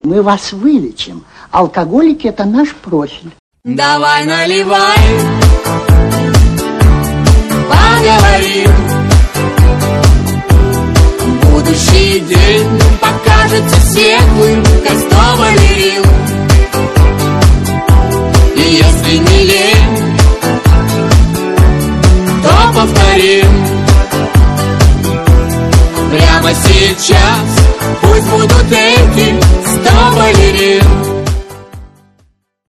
Мы вас вылечим. Алкоголики – это наш профиль. Давай наливай.